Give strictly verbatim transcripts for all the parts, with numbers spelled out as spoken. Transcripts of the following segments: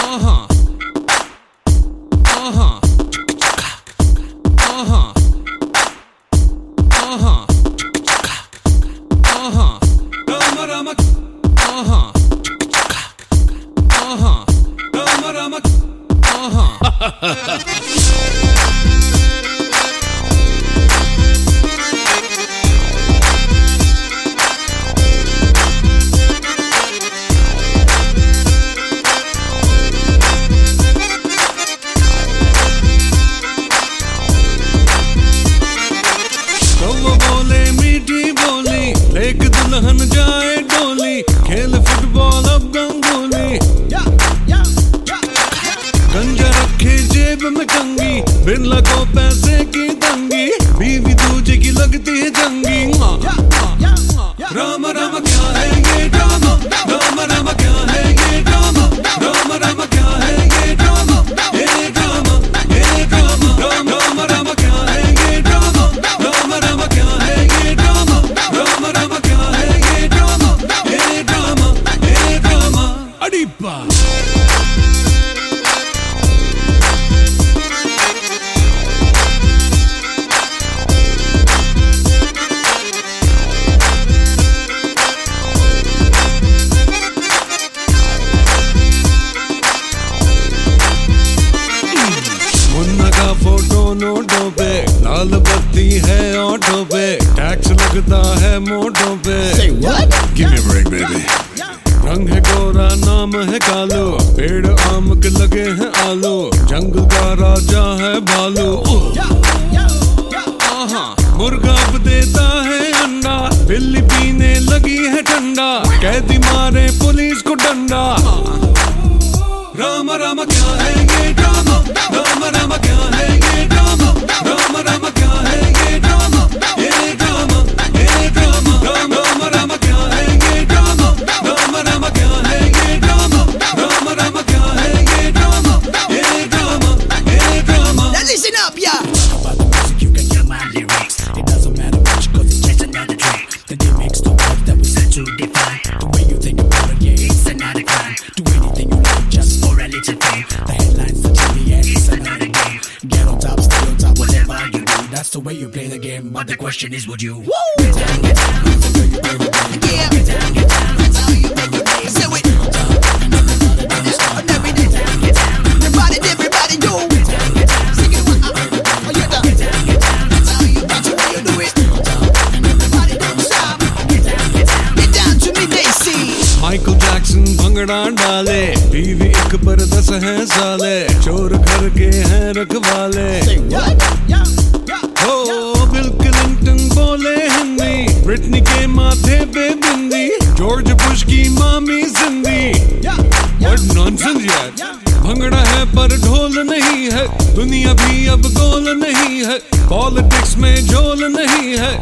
Uh-huh. Uh-huh. Uh-huh. Uh-huh. Uh-huh. Rama Rama. Uh-huh. Uh-huh. Rama Rama. Uh-huh. एक दुल्हन जाए डोली, खेल फुटबॉल अब गंगोली। गंजा रखे जेब में कंगी, बिन लगो पैसे की तंगी, बीवी दूजे की लगती है जंगी। राम राम क्या है ये ड्रामा, राम राम क्या है ये ड्रामा, राम राम क्या है ये ड्रामा, ये ड्रामा ये ड्रामा। राम राम राम क्या है ये ड्रामा, राम राम क्या है ये ड्रामा, राम राम क्या है ये ड्रामा, ये ड्रामा ये ड्रामा। अड़ीपा फोटो नोटों पे, लाल बत्ती है ऑटो पे, टैक्स लगता है मोटों पे। Say what? Give me a break, baby. रंग है गोरा, नाम है कालू, पेड़ आम के लगे हैं आलू, जंगल का राजा है भालू। मुर्गा अब देता है अंडा, बिल्ली पीने लगी है ठंडा, कैदी मारे पुलिस को डंडा। राम राम क्या है ये ड्रामा, राम राम क्या है ये ड्रामा, राम राम क्या है ये ड्रामा, ये ड्रामा ये ड्रामा। राम राम राम क्या है ये ड्रामा, राम राम क्या है ये ड्रामा, राम राम क्या है ये ड्रामा, ये ड्रामा ये drama. Now listen up, yeah. Talk about the music, you can hear my lyrics. It doesn't matter much, cause it's just another trick. The gimmicks, the words that we set to define. The way you think about it, yeah, it's another crime. Do anything you like just for a little fame. The headlines, the T V, yeah, it's another game. Get on top, stay on top, whatever you do. That's the way you play the game, but the question is, would you? Woo! Get down, get down, that's the way you play the game. Yeah. Get down, get down, that's how you play the game. Say it. Get down, and everybody don't stop. And every day. Get down, get down, Everybody, everybody, yo. get down, get down. Sing it with, uh, uh, oh, yeah, Get down, get down, that's how you, that's the way you do it. and Everybody don't stop. get down, get down. Get down to me, they see. Michael Jackson bhangra डाले, TV एक पर दस है साले, चोर घर के हैं रखवाले। Say what? Yeah, yeah. हो बिल क्लिंटन बोले हिंदी, ब्रिटनी के माथे पे बिंदी, जॉर्ज बुश की मामी जिंदी। Yeah, What nonsense यार, भंगड़ा है पर ढोल नहीं है, दुनिया भी अब गोल नहीं है, पॉलिटिक्स में झोल नहीं है।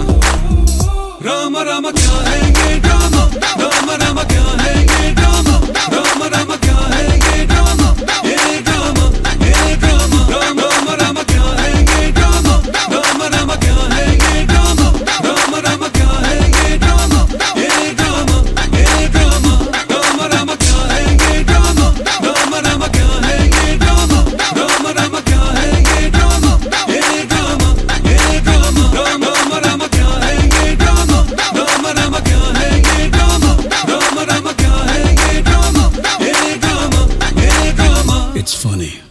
राम राम क्या है ये ड्रामा, राम राम क्या है ये ड्रामा, राम राम क्या है ये ड्रामा, ये ड्रामा ये ड्रामा। राम राम राम क्या है ये ड्रामा, राम राम क्या है ये ड्रामा, राम राम क्या है ये ड्रामा, ये ड्रामा ये ड्रामा। राम राम क्या है ये ड्रामा, राम राम क्या है ये ड्रामा, राम राम क्या है ये ड्रामा, ये ड्रामा ये ड्रामा। राम राम राम क्या है ये ड्रामा, राम राम क्या है ये ड्रामा, राम राम क्या है ये ड्रामा, ये ड्रामा ये ड्रामा। It's funny.